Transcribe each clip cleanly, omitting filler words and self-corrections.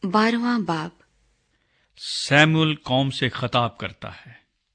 12वां बाब। सैमुअल कौम से खिताब करता है।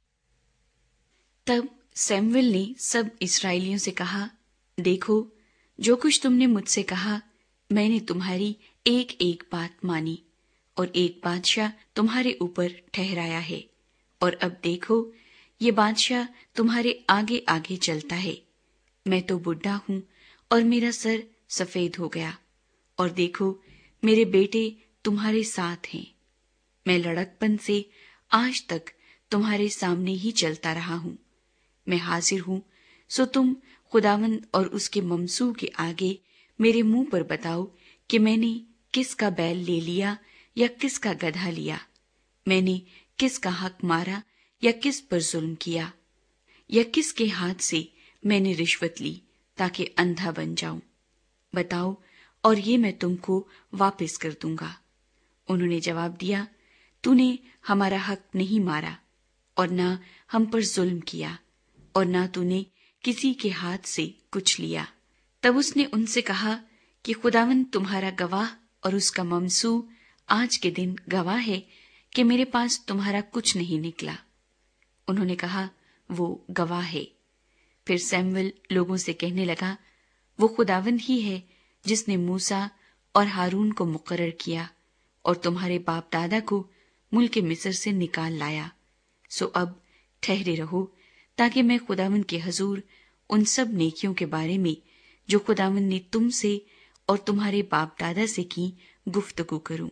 तब सैमुअल ने सब इस्राएलियों से कहा, देखो, जो कुछ तुमने मुझसे कहा, मैंने तुम्हारी एक एक बात मानी और एक बादशाह तुम्हारे ऊपर ठहराया है। और अब देखो, ये बादशाह तुम्हारे आगे आगे चलता है। मैं तो बुढ़ा हूं और मेरा सर सफेद हो गया, और देखो, मेरे बेटे तुम्हारे साथ हैं। मैं लड़कपन से आज तक तुम्हारे सामने ही चलता रहा हूं। मैं हाजिर हूं, सो तुम खुदावंद और उसके ममसू के आगे मेरे मुंह पर बताओ कि मैंने किसका बैल ले लिया या किसका गधा लिया। मैंने किसका हक मारा या किस पर जुल्म किया, या किसके हाथ से मैंने रिश्वत ली ताकि अंधा बन जाऊं। बताओ, और ये मैं तुमको वापस कर दूंगा। उन्होंने जवाब दिया, तूने हमारा हक नहीं मारा और ना हम पर जुल्म किया, और ना तूने किसी के हाथ से कुछ लिया। तब उसने उनसे कहा कि खुदावंद तुम्हारा गवाह और उसका ममसू आज के दिन गवाह है कि मेरे पास तुम्हारा कुछ नहीं निकला। उन्होंने कहा, वो गवाह है। फिर सैमुअल लोगों से कहने लगा, वो खुदावंद ही है जिसने मूसा और हारून को मुकर्रर किया और तुम्हारे बाप दादा को मुल्क मिस्र से निकाल लाया। सो अब ठहरे रहो, ताकि मैं खुदावंद के हजूर उन सब नेकियों के बारे में जो खुदावंद ने तुमसे और तुम्हारे बाप दादा से की गुफ्तगू करूं।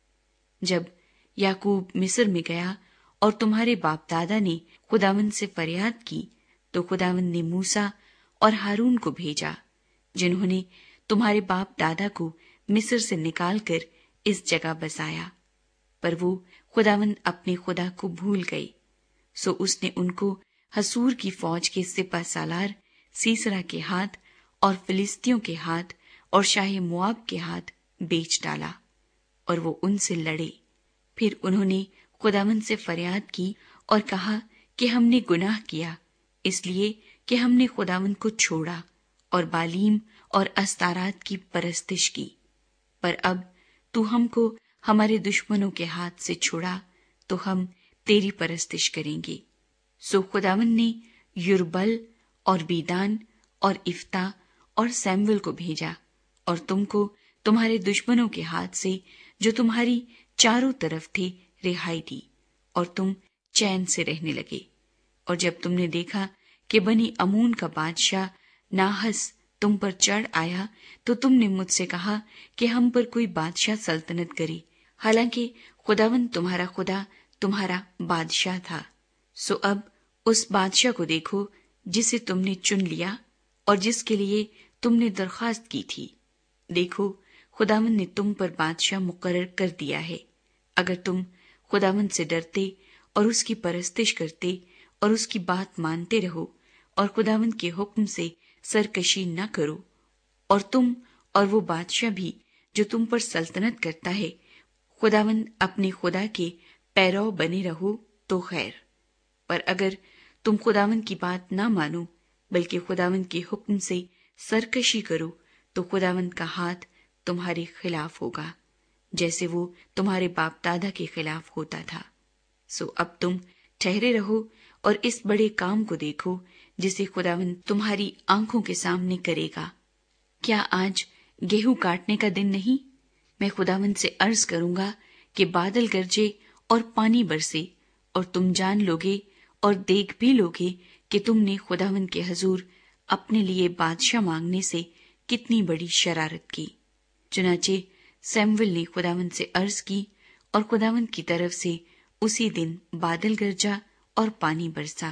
जब याकूब मिस्र में गया और तुम्हारे बाप दादा ने खुदावंद से फरियाद की, तो खुदावंद ने मूसा और हारून को भेजा, जिन्होंने तुम्हारे बाप दादा को मिस्र से निकालकर इस जगह बसाया। पर वो खुदावंद अपने खुदा को भूल गए। सो उसने उनको हसूर की फौज के सिपा सालार सीसरा के हाथ और फिलिस्तियों के हाथ और शाही मुआब के हाथ बेच डाला, और वो उनसे लड़े। फिर उन्होंने खुदावंद से फरियाद की और कहा कि हमने गुनाह किया, इसलिए कि हमने खुदावंद को छोड़ा और बालीम और अस्तारात की परस्तिश की। पर अब तू हमको हमारे दुश्मनों के हाथ से छुड़ा, तो हम तेरी परस्तिश करेंगे। सो खुदावंद ने युरबल और बीदान और इफ्ता और सैमुअल को भेजा और तुमको तुम्हारे दुश्मनों के हाथ से जो तुम्हारी चारों तरफ थे रिहाई दी, और तुम चैन से रहने लगे। और जब तुमने देखा कि बनी अमून का बादशाह नाहस तुम पर चढ़ आया, तो तुमने मुझसे कहा कि हम पर कोई बादशाह सल्तनत करे, हालांकि खुदावंद तुम्हारा खुदा तुम्हारा बादशाह था। सो अब उस बादशाह को देखो जिसे तुमने चुन लिया और जिसके लिए तुमने दरखास्त की थी। देखो, खुदावंद ने तुम पर बादशाह मुकर्रर कर दिया है। अगर तुम खुदावंद से डरते और उसकी परस्तिश करते और उसकी बात मानते रहो और खुदावंद के हुक्म से सरकशी न करो, और तुम और वो बादशाह भी जो तुम पर सल्तनत करता है, खुदावंद अपने खुदा के पैरव बने रहो तो खैर। पर अगर तुम खुदावंद की बात ना मानो बल्कि खुदावंद के हुक्म से सरकशी करो, तो खुदावंद का हाथ तुम्हारे खिलाफ होगा, जैसे वो तुम्हारे बाप दादा के खिलाफ होता था। सो अब तुम ठहरे रहो और इस बड़े काम को देखो जिसे खुदावंद तुम्हारी आंखों के सामने करेगा। क्या आज गेहूं काटने का दिन नहीं? मैं खुदावंद से अर्ज करूंगा कि बादल गरजे और पानी बरसे, और तुम जान लोगे और देख भी लोगे कि तुमने खुदावंद के हजूर अपने लिए बादशाह मांगने से कितनी बड़ी शरारत की। चुनाचे सैमुअल ने खुदावंद से अर्ज की, और खुदावंद की तरफ से उसी दिन बादल गरजा और पानी बरसा।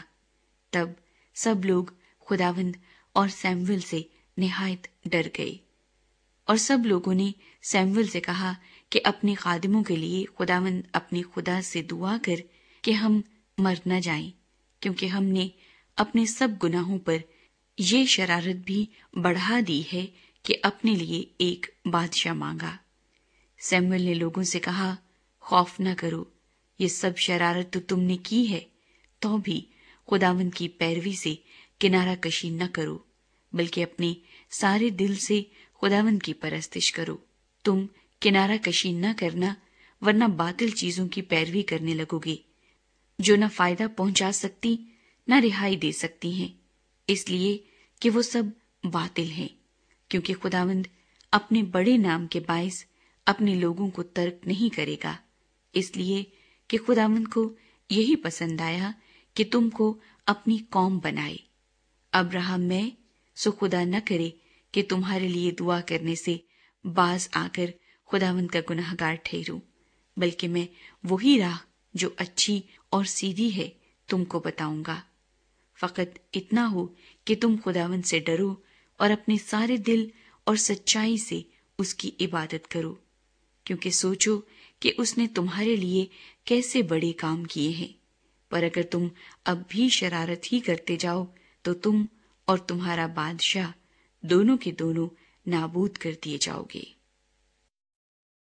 तब सब लोग खुदावंद और सैमुअल से निहायत डर गए। और सब लोगों ने सैमुअल से कहा कि अपने खादिमों के लिए खुदावंद अपने खुदा से दुआ कर कि हम मर न जाएं, क्योंकि हमने अपने सब गुनाहों पर ये शरारत भी बढ़ा दी है कि अपने लिए एक बादशाह मांगा। सैमुअल ने लोगों से कहा, खौफ न करो, ये सब शरारत तो तुमने की है, तो भी खुदावंद की पैरवी से किनारा कशी न करो, बल्कि अपने सारे दिल से खुदावंद की परस्तिश करो। तुम किनारा कशी न करना, ورنہ باطل چیزوں کی پیروی کرنے لگو گے جو نہ فائدہ پہنچا سکتی نہ رہائی دے سکتی ہیں، اس لیے کہ وہ سب باطل ہیں، کیونکہ خداوند اپنے بڑے نام کے باعث اپنے لوگوں کو ترک نہیں کرے گا، اس لیے کہ خداوند کو یہی پسند آیا کہ تم کو اپنی قوم بنائے۔ اب رہا میں، سو خدا نہ کرے کہ تمہارے لیے دعا کرنے سے باز آ کر خداوند کا گناہ گار ٹھہروں، بلکہ میں وہی راہ جو اچھی اور سیدھی ہے تم کو بتاؤں گا۔ فقط اتنا ہو کہ تم خداوند سے ڈرو اور اپنے سارے دل اور سچائی سے اس کی عبادت کرو، کیونکہ سوچو کہ اس نے تمہارے لیے کیسے بڑے کام کیے ہیں۔ پر اگر تم اب بھی شرارت ہی کرتے جاؤ تو تم اور تمہارا بادشاہ دونوں کے دونوں نابود کر دیے جاؤ گے۔